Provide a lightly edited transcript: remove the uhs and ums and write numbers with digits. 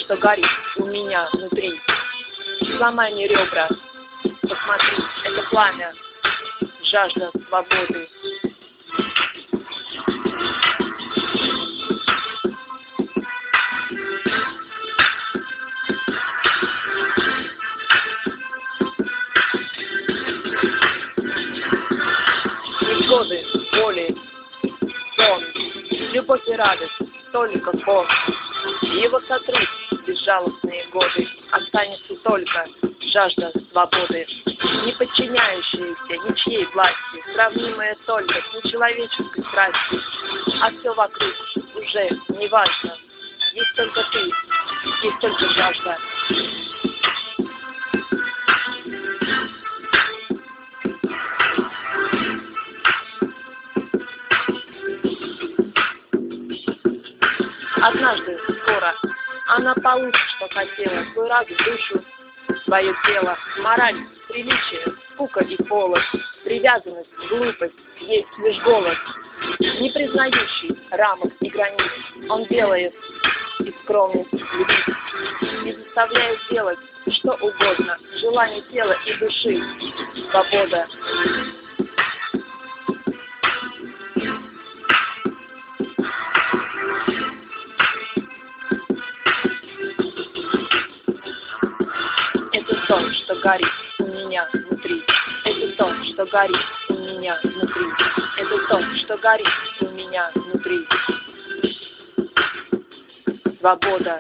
что горит у меня внутри. Сломай мне ребра, посмотри, это пламя, жажда свободы. Невзгоды, боли, сон, любовь и радость, только Бог. Его сотрут безжалостные годы, останется только жажда свободы, не подчиняющаяся ничьей власти, сравнимая только с нечеловеческой страстью, а все вокруг уже не важно. Есть только ты, есть только жажда. Однажды, скоро, она получит, что хотела, свой разум, душу, свое тело, мораль, приличие, скука и холод, привязанность, глупость, есть лишь голос, не признающий рамок и границ. Он делает из скромности любить и заставляет делать что угодно, желание тела и души, свобода. Это то, что горит у меня внутри. Это то, что горит у меня внутри. Это то, что горит у меня внутри. Свобода.